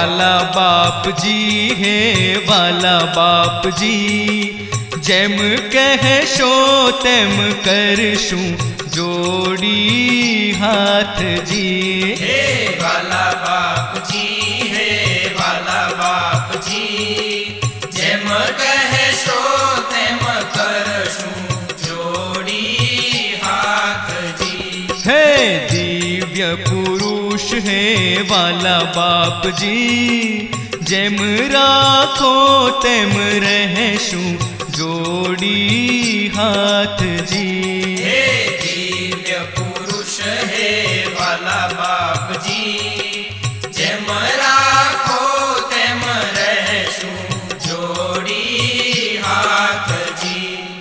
वाला बाप जी हे वाला बाप जी, जेम कहशो तेम करशूं जोड़ी हाथ जी। हे वाला बाप जी, हे वाला बाप जी, जेम कहशो तेम करशूं जोड़ी हाथ जी। हे दिव्य पुरुष हे वाला बाप जी, जेम राखो तेम रहशूं जोड़ी हाथ जी। हे दिव्य पुरुष हे वाला बाप जी, जेम राखो तेम रहशूं जोड़ी हाथ जी।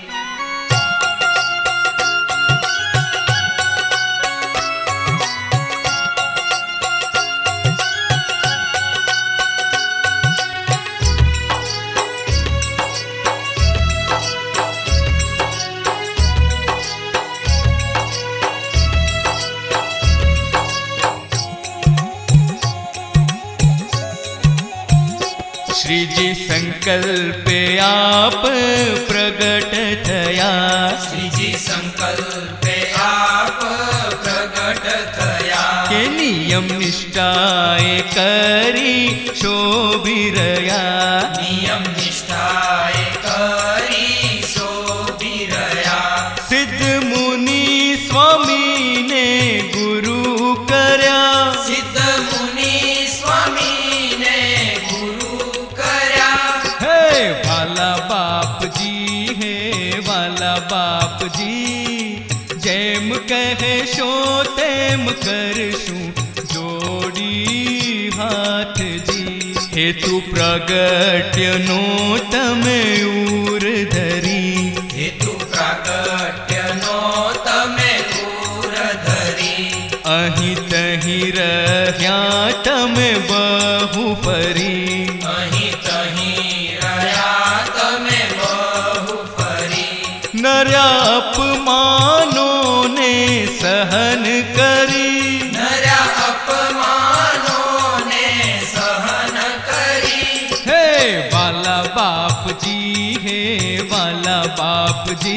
श्री जी संकल्पे आप प्रगट थया, श्री जी संकल्पे आप प्रगट थया, के नियम निष्ठाए करी शोभिरया। नियम निष्ठाए करी शोभिरया, सिद्ध मुनि स्वामी ने गुरु करया, सिद्ध मुनि स्वामी ने गुरु करया। हे वाला बाप जी हे वाला बाप जी, जेम कहशो तेम करशूं जोड़ी हाथ जी। हेतु प्रगट्य नो तमे उर धरी, हेतु प्रागट्य नो तमे दूर धरी, अहीं तहीं रह्या तमे बहु फरी। अहीं तहीं रह्या तमे बहु फरी, नर्या अपमानो ने सहन करी, नर्या अपमानो ने सहन करी। हे वाला बाप जी हे वाला बाप जी,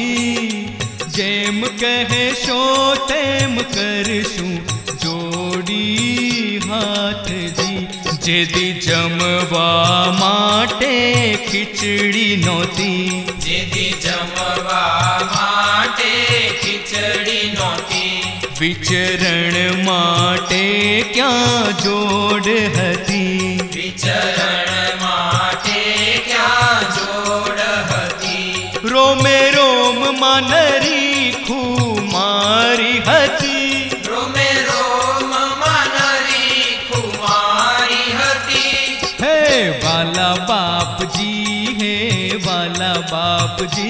जेम कहशो तेम करशूं जोड़ी हाथ जी। जेदी जमवा माटे खिचड़ी नोती, जेदी जमवा माटे खिचड़ी नोती, विचरण माटे क्या जोड़ हती, विचरण माटे क्या जोड़ हती। रोमे रोम मानरी खुमारी हती, रोमे रोम मानरी खुमारी हती। हे वाला बाप जी हे वाला बाप जी,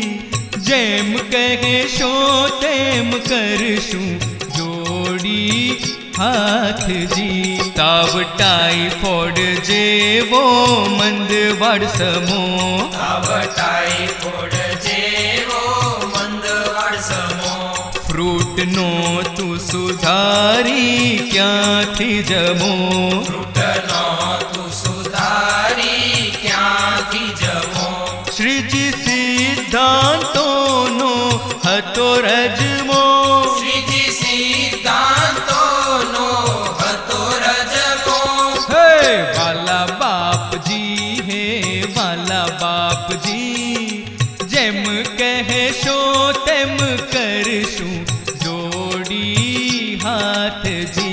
जेम कहशो तेम करशूं जोड़ी हाथ जी। ताव टाइफॉइड जेवो मंदवाड़ समो, ताव टाइफॉइड जेवो मंदवाड़ समो, फ्रूट नो तू सुधारी क्यांथी जमो, फ्रूट नो तू सुधारी क्यांथी जमो। श्री जी सिद्धांतो नो हतो रजमो, श्री जी सिद्धांतो नो हतो रजमो। हे वाला बाप जी हे वाला बाप जी, जेम कहशो तेम करशूं जोड़ी हाथ जी।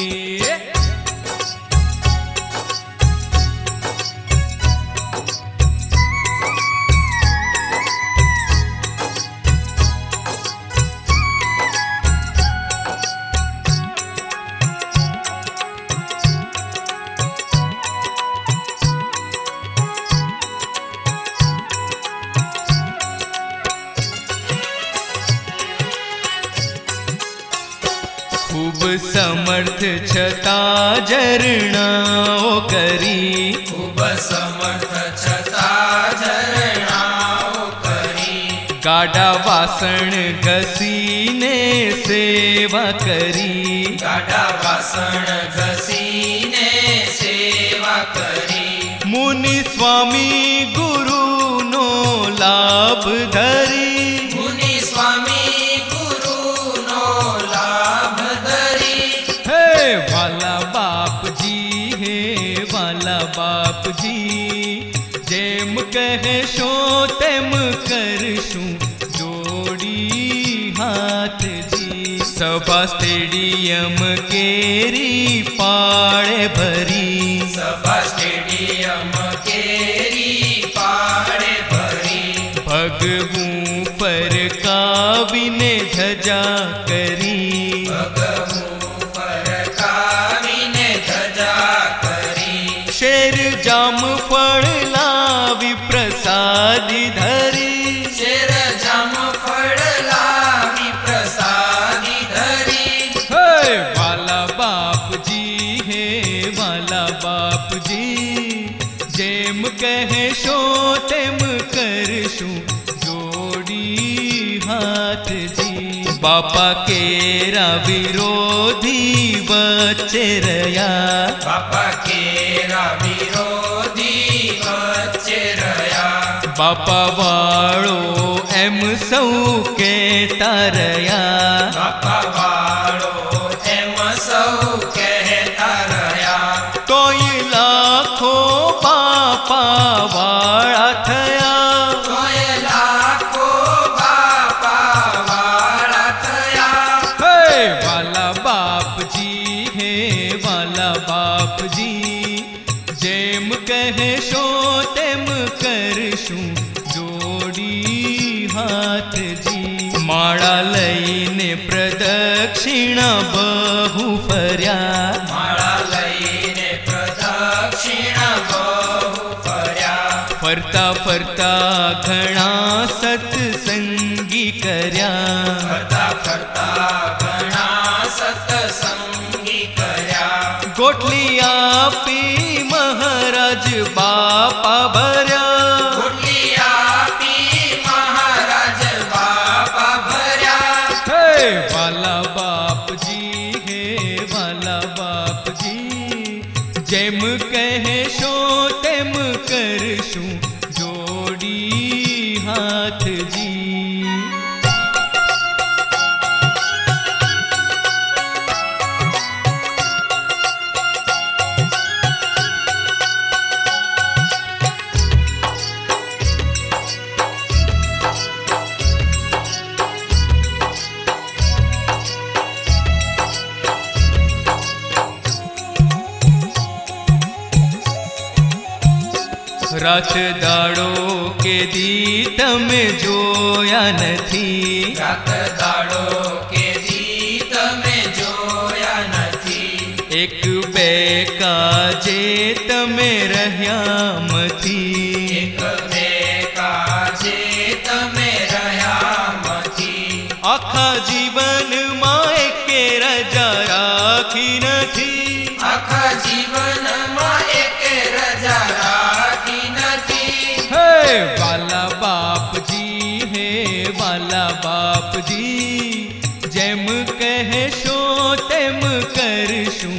खूब समर्थ छता झरणाओ करी, खूब समर्थ छता झरणाओ करी, गाड़ा वासण घसीने सेवा करी, गाड़ा वासण घसीने सेवा કરી મુનિ સ્વામી ગુરુનો લાભ ધરી મુનિ સ્વામી ગુરુનો લાભ ધરી હે વાલા બાપજી હે વાલા બાપજી જેમ કહેશો તેમ કરશું જોડી હાથજી સભા સ્ટેડિયમ કેરી પાળે ભરી સભા સ્ટેડિયમ કેરી પાડે ભરી ભગવું ફરકાવીને ધજા કરી ભગવું ફરકાવીને ધજા કરી શેર જામ ફળ લાવી પ્રસાદી ધરી શેર જામ ફળ લાવી પ્રસાદી ધરી હે વાલા બાપજી હે વાલા બાપજી જેમ કહેશો તેમ કરશું જોડી હાથજી બાપા કેરા વિરોધી વચ્ચે રહ્યા બાપા કેરા વિરોધી વચ્ચે રહ્યા બાપા વાળો એમ સૌ કહેતા રહ્યા બાપા વાળો એમ સૌ કહેતા રહ્યા તોય લાખો બાપા વાળા થયા તોય લાખો બાપા વાળા થયા હે વાલા બાપજી હે વાલા બાપજી જેમ કહેશો તેમ કરશું જોડી હાથજી માળા લઈને પ્રદક્ષિણા બહુ ફર્યા માળા લઈને પ્રદક્ષિણા બહુ ફર્યા ફરતા ફરતા ઘણા સત્સંગી કર્યા ફરતા ફરતા ઘણા સત્સંગી કર્યા ગોટલી આપી મહારાજ બાપા ભર્યા ગોટલી આપી મહારાજ બાપા ભર્યા હે વાલા બાપજી હે વાલા બાપજી જેમ કહેશો તેમ કરશું જોડી હાથજી રાત દાડો કે દી તમે જોયા નથી રાત દાડો કે દી તમે જોયા નથી એક બે કાજે તમે રહ્યા મથી એક બે કાજે તમે રહ્યા મથી આખા જીવનમાં એકે રજા રાખી નથી આખા જીવનમાં એક રજા રાખી નથી હે વાલા બાપજી હે વાલા બાપજી જેમ કહેશો તેમ કરશું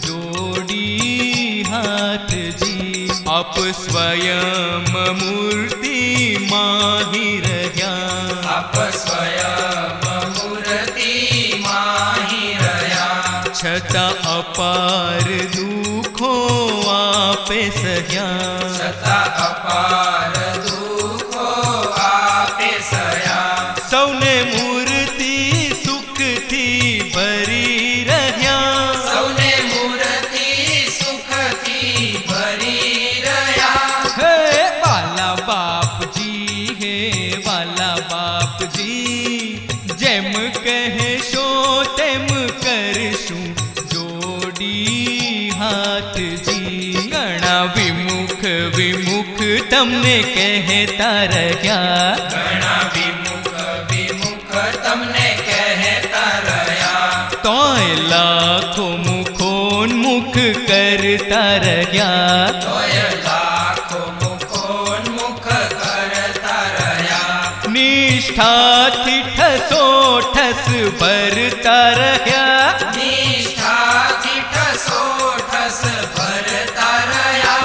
જોડી હાથજી આપ સ્વયં મૂર્તિ માહી રહ્યા આપ સ્વયં મૂર્તિ માહી રહ્યા છતાં અપાર દુઃખો આપે સહ્યા છતાં અપાર દુઃખો આપે સયા સૌને મૂર્તિ સુખથી ભરી રહ્યા સૌને મૂર્તિ સુખથી ભરી રહ્યા હે વાલા બાપજી હે વાલા બાપજી જેમ કહેશો તેમ કરશું જોડી હાથજી ઘણા વિમુખ વિમુખ તમને કહેતા રહ્યા ઘણા વિમુખ વિમુખ તમને કહેતા રહ્યા તોય લાખો મુખોન્મુખ કરતા રહ્યા તોય લાખો મુખોન્મુખ કરતા રહ્યા નિષ્ઠાથી ઠસો ઠસ ભરતા રહ્યા નિષ્ઠાથી ઠસો ઠસ ભરતા રહ્યા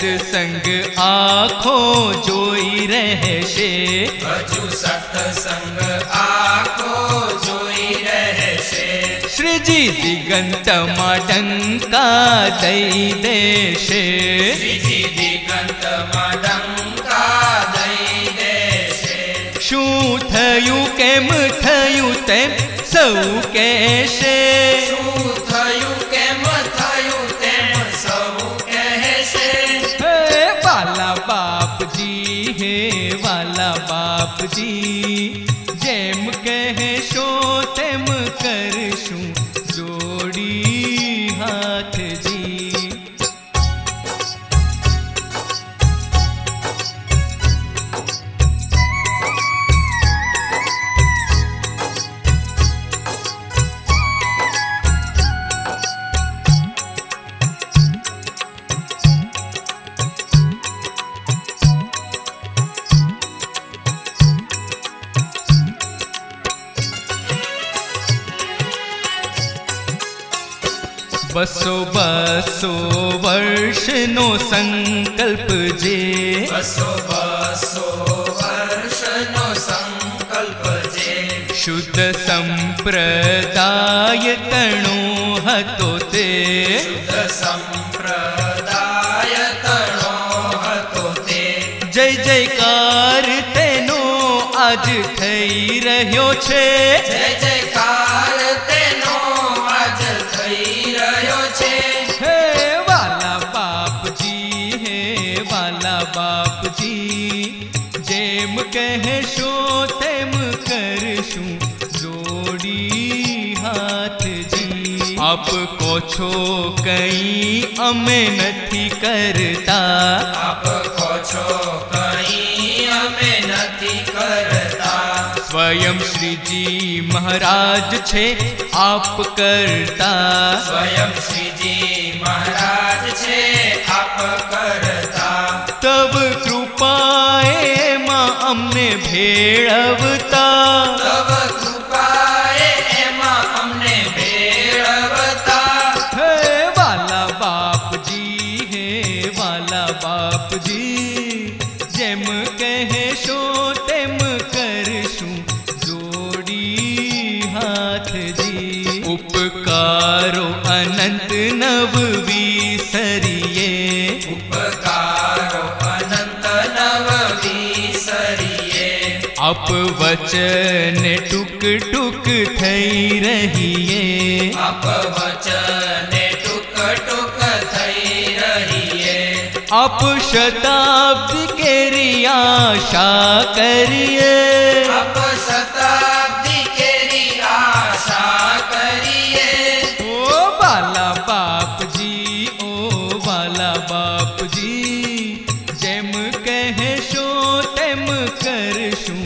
સત્સંગ આંખો જોઈ રહેશે, હજુ સત્સંગ આંખો જોઈ રહેશે. શ્રીજી દિગંતમાં ડંકા દઈ દેશે, શ્રીજી દિગંતમાં ડંકા દઈ દેશે. શું થયું કેમ થયું તેમ સૌ કહેશે, શું થયું કેમ થયું તેમ સૌ કહેશે. હે વાલા બાપજી, હે વાલા બાપજી, જેમ કહેશો તેમ કરશું જોડી હાથજી. બસો બસો વર્ષનો સંકલ્પ જે, બસો બસો વર્ષનો સંકલ્પ જે, શુદ્ધ સંપ્રદાય તણો હતો તે, શુદ્ધ સંપ્રદાય તણો હતો તે. જય જયકાર તેનો આજ થઈ રહ્યો છે, જય જયકાર તેનો આજ થઈ રહ્યો છે. હે વાલા બાપજી, હે વાલા બાપજી, જેમ કહેશો તેમ કરશું જોડી હાથજી. આપ કહો છો કંઈ અમે નથી કરતા, આપ કહો છો કંઈ અમે નથી કરતા. સ્વયં શ્રીજી મહારાજ છે આપ કરતા, સ્વયં શ્રીજી મહારાજ છે આપ કરતા. તવ કૃપાએમાં અમને ભેળવતા, તવ કૃપાએ એમાં અમને ભેળવતા. હે વાલા બાપજી, હે વાલા બાપજી, જેમ કહેશો તેમ કરશું જોડી હાથજી. ઉપકારો અનંત નવ વિસરીએ, ઉપકારો અનંત નવ વિસરીએ. આપ વચને ટૂક ટૂક થઈ રહીએ, આપ વચને ટૂક ટૂક થઈ રહીએ. આપ શતાબ્દી કેરી આશા કરીએ, આપ શતાબ્દી કેરી આશા કરીએ. ઓ વાલા બાપજી, ઓ વાલા બાપજી, જેમ કહેશો તેમ કરશું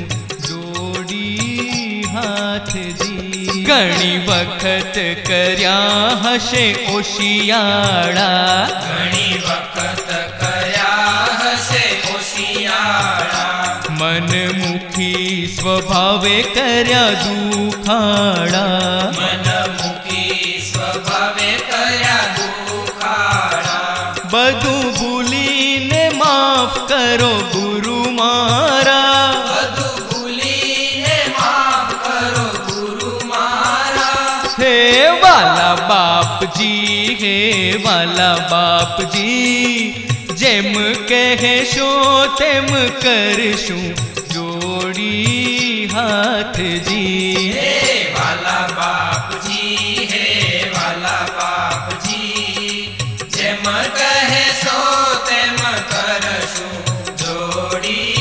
જોડી હાથજી. ઘણી વખત કર્યા હશે ઓશિયાળા, ઘણી વખત કર્યા હશે હોશિયાળા. મનમુખી સ્વભાવે કર્યા દુખાડા, મનમુખી સ્વભાવે કર્યા દુખાડા. બધું ભૂલીને માફ કરો ગુરુ મારા, બધું ભૂલીને માફ કરો ગુરુ મારા. હે વાલા બાપજી, હે વાલા બાપજી, જેમ કહેશો તેમ કરશું જોડી હાથજી. હે વાલા બાપજી, હે વાલા બાપજી, જેમ કહેશો તેમ કરશું જોડી